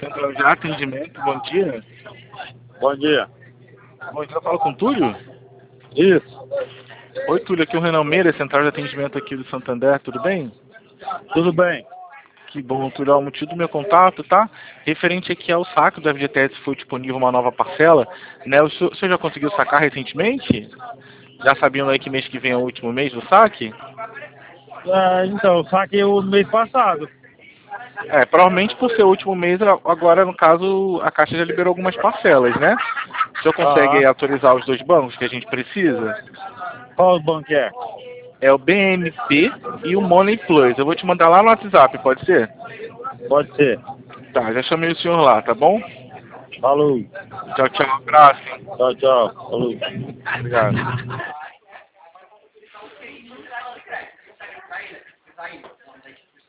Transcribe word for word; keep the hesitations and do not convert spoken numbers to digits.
Central de atendimento, bom dia. Bom dia. Bom dia, eu falo com o Túlio? Isso. Oi, Túlio, aqui é o Renan Meira, Central de Atendimento aqui do Santander, tudo bem? Tudo bem. Que bom, Túlio. O motivo do meu contato, tá? Referente aqui ao saque do F G T S, foi disponível uma nova parcela, né? O senhor, o senhor já conseguiu sacar recentemente? Já sabiam aí que mês que vem é o último mês do saque? É, então, saquei o mês passado. É, provavelmente por ser o último mês, agora no caso a Caixa já liberou algumas parcelas, né? O senhor consegue aí Ah, autorizar os dois bancos que a gente precisa? qual banco é? É o B M P e o Money Plus. Eu vou te mandar lá no WhatsApp, pode ser? Pode ser. Tá, já chamei o senhor lá, tá bom? Falou. Tchau, tchau, abraço, hein? Tchau, tchau. Falou. Obrigado.